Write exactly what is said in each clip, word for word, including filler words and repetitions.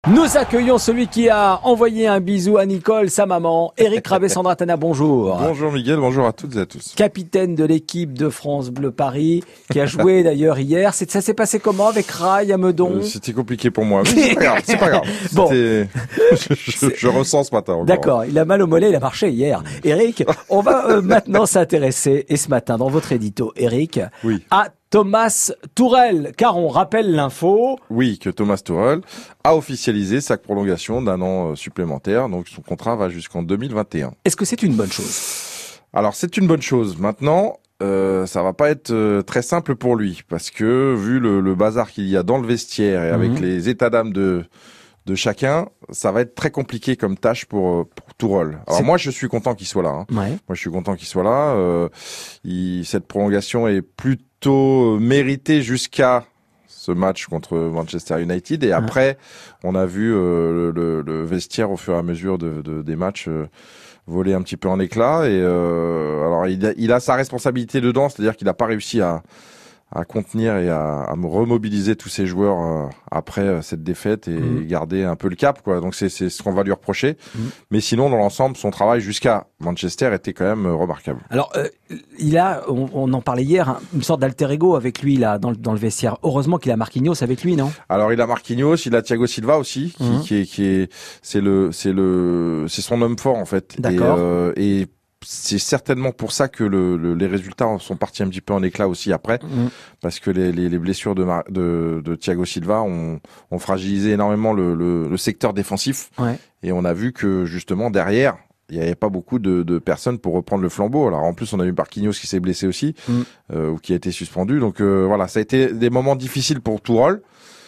Nous accueillons celui qui a envoyé un bisou à Nicole, sa maman, Eric Rabessandratana, bonjour. Bonjour Miguel, bonjour à toutes et à tous. Capitaine de l'équipe de France Bleu Paris, qui a joué d'ailleurs hier. C'est, ça s'est passé comment avec Rail à Meudon euh, C'était compliqué pour moi, mais c'est pas grave, c'est pas grave. Bon. je, je, je ressens ce matin encore. D'accord, il a mal au mollet, il a marché hier. Eric, on va euh, maintenant s'intéresser, et ce matin, dans votre édito, Eric, oui. à Thomas Tourelle, car on rappelle l'info. Oui, que Thomas Tourelle a officialisé sa prolongation d'un an supplémentaire, donc son contrat va jusqu'en deux mille vingt et un. Est-ce que c'est une bonne chose ? Alors c'est une bonne chose. Maintenant, euh, ça va pas être euh, très simple pour lui, parce que vu le, le bazar qu'il y a dans le vestiaire et avec mmh. les états d'âme de de chacun, ça va être très compliqué comme tâche pour pour Tourelle. Alors c'est... moi je suis content qu'il soit là. Hein. Ouais. Moi je suis content qu'il soit là. Euh, il, cette prolongation est plutôt méritée jusqu'à ce match contre Manchester United et après ouais. on a vu euh, le, le vestiaire au fur et à mesure de, de des matchs euh, voler un petit peu en éclats et euh, alors il a, il a sa responsabilité dedans, c'est-à-dire qu'il n'a pas réussi à à contenir et à, à remobiliser tous ces joueurs euh, après euh, cette défaite et mmh. garder un peu le cap, quoi. Donc c'est c'est ce qu'on va lui reprocher. Mmh. Mais sinon, dans l'ensemble, son travail jusqu'à Manchester était quand même euh, remarquable. Alors, euh, il a, on, on en parlait hier, hein, une sorte d'alter ego avec lui là dans le, dans le vestiaire. Heureusement qu'il a Marquinhos avec lui, non ? Alors il a Marquinhos, il a Thiago Silva aussi, qui, mmh. qui est qui est c'est le c'est le c'est son homme fort en fait. D'accord. Et, euh, et c'est certainement pour ça que le, le, les résultats sont partis un petit peu en éclat aussi après, mmh. parce que les, les, les blessures de, de, de Thiago Silva ont, ont fragilisé énormément le, le, le secteur défensif. Ouais. Et on a vu que justement derrière, il n'y avait pas beaucoup de, de personnes pour reprendre le flambeau. Alors en plus, on a eu Marquinhos qui s'est blessé aussi, mmh. euh, ou qui a été suspendu. Donc euh, voilà, ça a été des moments difficiles pour Tourelle.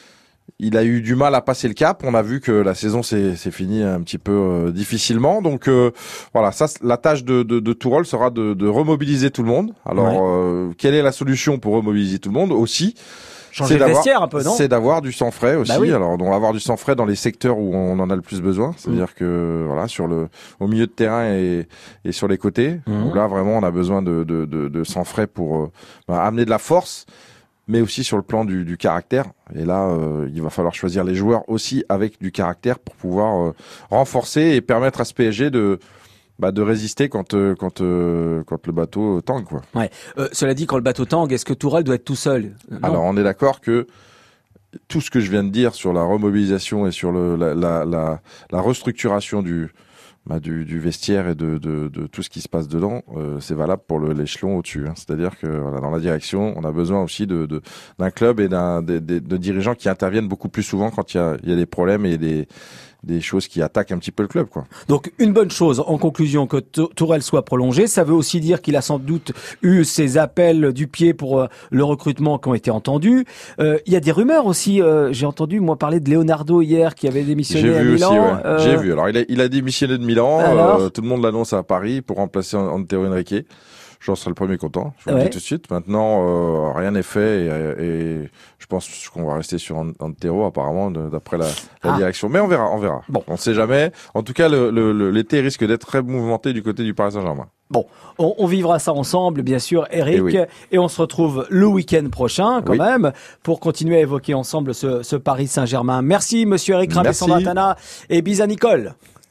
Il a eu du mal à passer le cap. On a vu que la saison s'est, s'est finie un petit peu euh, difficilement. Donc euh, voilà, ça, la tâche de, de, de Tourelle sera de, de remobiliser tout le monde. Alors, ouais. euh, quelle est la solution pour remobiliser tout le monde aussi ? Changer le vestiaire un peu, non ? C'est d'avoir du sang frais aussi. Bah oui. Alors, on va avoir du sang frais dans les secteurs où on en a le plus besoin. C'est-à-dire mmh. que voilà, sur le, au milieu de terrain et, et sur les côtés. Mmh. Donc là, vraiment, on a besoin de, de, de, de sang frais pour euh, bah, amener de la force, mais aussi sur le plan du, du caractère. Et là, euh, il va falloir choisir les joueurs aussi avec du caractère pour pouvoir euh, renforcer et permettre à ce P S G de bah, de résister quand euh, quand euh, quand le bateau tangue, quoi. Ouais. Euh, cela dit, quand le bateau tangue, est-ce que Tourelle doit être tout seul ? Non. Alors, on est d'accord que tout ce que je viens de dire sur la remobilisation et sur le la la la, la restructuration du Bah du, du vestiaire et de, de, de tout ce qui se passe dedans, euh, c'est valable pour le, l'échelon au-dessus. Hein. C'est-à-dire que voilà, dans la direction, on a besoin aussi de, de d'un club et d'un de, de, de dirigeants qui interviennent beaucoup plus souvent quand il y a, il y a des problèmes et des des choses qui attaquent un petit peu le club, quoi. Donc une bonne chose en conclusion que Tourelle soit prolongé, ça veut aussi dire qu'il a sans doute eu ses appels du pied pour euh, le recrutement qui ont été entendus. Euh, il y a des rumeurs aussi. Euh, j'ai entendu moi parler de Leonardo hier qui avait démissionné J'ai à vu Milan. Aussi, ouais. euh... J'ai vu. Alors il a il a démissionné de Milan. Euh, tout le monde l'annonce à Paris pour remplacer Antero Henrique. J'en serai le premier content, je vous ouais. le dis tout de suite. Maintenant, euh, rien n'est fait et, et je pense qu'on va rester sur Antero apparemment de, d'après la, la ah. direction. Mais on verra, on verra. Bon, on ne sait jamais. En tout cas, le, le, le, l'été risque d'être très mouvementé du côté du Paris Saint-Germain. Bon, on, on vivra ça ensemble, bien sûr, Eric, et, oui. et on se retrouve le week-end prochain, quand oui. même, pour continuer à évoquer ensemble ce, ce Paris Saint-Germain. Merci, Monsieur Eric Rabessandratana, et bis à Nicole.